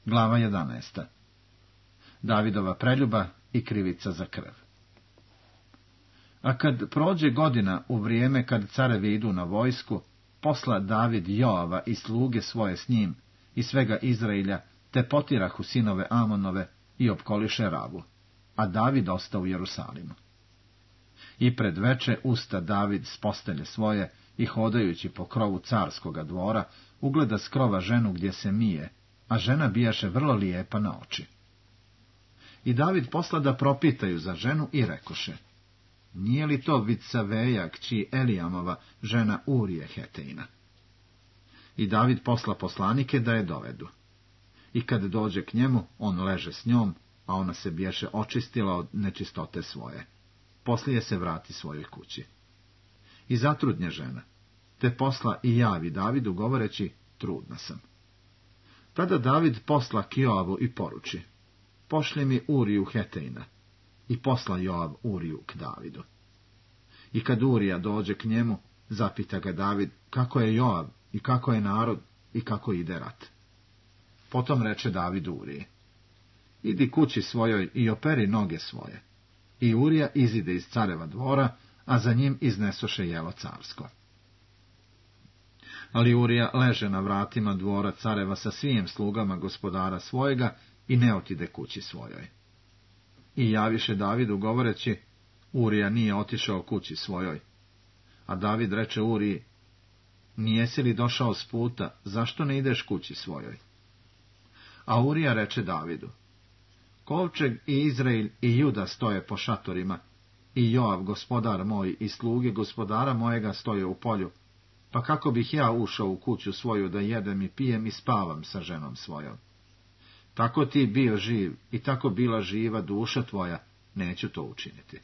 Glava 11. Davidova preljuba i krivica za krv. A kad prođe godina u vrijeme kad carevi idu na vojsku, posla David Joava i sluge svoje s njim i svega Izraelja, te potirahu sinove Amonove i opkoliše Ravu, a David ostao u Jerusalimu. I pred veče usta David s postelje svoje i hodajući po krovu carskoga dvora, ugleda s krova ženu gdje se mije, a žena bijaše vrlo lijepa na oči. I David posla da propitaju za ženu i rekoše: nije li to Vitsaveja, kći Elijamova, žena Urije Hetejna? I David posla poslanike da je dovedu. I kad dođe k njemu, on leže s njom, a ona se biješe očistila od nečistote svoje. Poslije se vrati svojoj kući. I zatrudnje žena, te posla i javi Davidu govoreći: trudna sam. Tada David posla k Joavu i poruči: pošli mi Uriju Hetejna. I posla Joav Uriju k Davidu. I kad Urija dođe k njemu, zapita ga David kako je Joav i kako je narod i kako ide rat. Potom reče David Uriji: idi kući svojoj i operi noge svoje. I Urija izide iz careva dvora, a za njim iznesoše jelo carsko. Ali Urija leže na vratima dvora careva sa svim slugama gospodara svojega i ne otide kući svojoj. I javiše Davidu govoreći: Urija nije otišao kući svojoj. A David reče Uriji: nijesi li došao s puta, zašto ne ideš kući svojoj? A Urija reče Davidu: kovčeg i Izrael i Juda stoje po šatorima, i Joav gospodar moj i sluge gospodara mojega stoje u polju, pa kako bih ja ušao u kuću svoju da jedem i pijem i spavam sa ženom svojom? Tako ti bio živ i tako bila živa duša tvoja, neću to učiniti.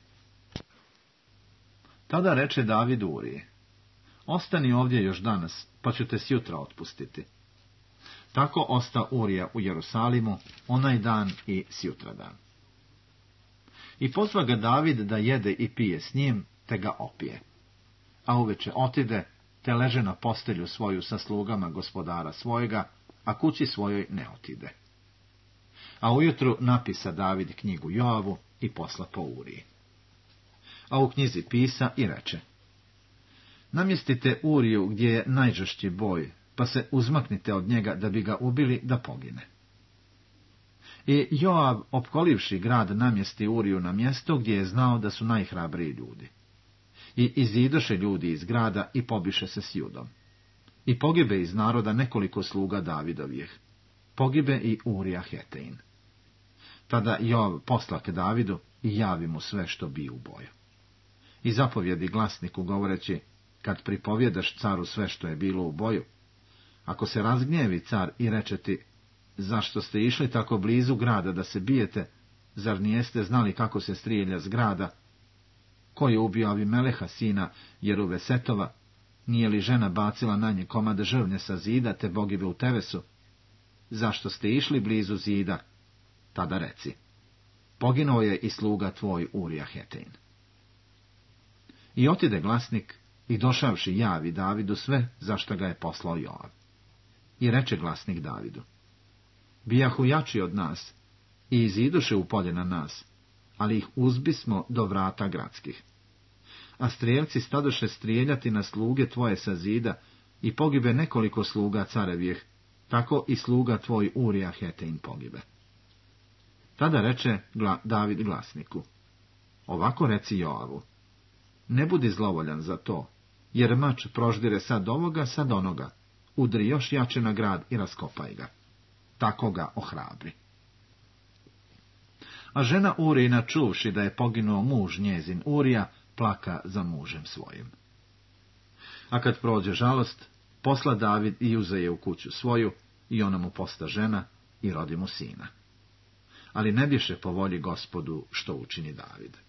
Tada reče David Uriji: ostani ovdje još danas, pa ću te sjutra otpustiti. Tako osta Urija u Jerusalimu onaj dan i sjutradan. I pozva ga David da jede i pije s njim, te ga opije. A uveče otide, te leže na postelju svoju sa slugama gospodara svojega, a kući svojoj ne otide. A ujutru napisa David knjigu Joavu i posla po Uriji. A u knjizi pisa i reče: namjestite Uriju gdje je najžešći boj, pa se uzmaknite od njega da bi ga ubili da pogine. I Joav, opkolivši grad, namjesti Uriju na mjesto gdje je znao da su najhrabriji ljudi. I izidoše ljudi iz grada i pobiše se s Judom. I pogibe iz naroda nekoliko sluga Davidovih. Pogibe i Urija Hetejn. Tada Joav posla ke Davidu i javi mu sve što bi u boju. I zapovjedi glasniku govoreći: kad pripovjedaš caru sve što je bilo u boju, ako se razgnjevi car i reče ti: zašto ste išli tako blizu grada da se bijete, zar nijeste znali kako se strijelja z grada? Ko je ubio Avimeleha sina Jeruvesetova? Nije li žena bacila na nje komad žrvnje sa zida, te pogibe u Tevesu? Zašto ste išli blizu zida? Tada reci: poginuo je i sluga tvoj Urija Hetejn. I otide glasnik i došavši javi Davidu sve zašto ga je poslao Joav. I reče glasnik Davidu: bijahu jači od nas i iziduše u polje na nas, ali ih uzbismo do vrata gradskih. A strijelci stadoše strijeljati na sluge tvoje sa zida i pogibe nekoliko sluga carevih, tako i sluga tvoj Urija Hetejn pogibe. Tada reče David glasniku: ovako reci Joavu: ne budi zlovoljan za to, jer mač proždire sad ovoga, sad onoga, udri još jače na grad i raskopaj ga. Tako ga ohrabri. A žena Urijina, čuvši da je poginuo muž njezin Urija, plaka za mužem svojim. A kad prođe žalost, posla David i uzeje u kuću svoju, i ona mu posta žena i rodi mu sina. Ali ne biše po volji Gospodu što učini David.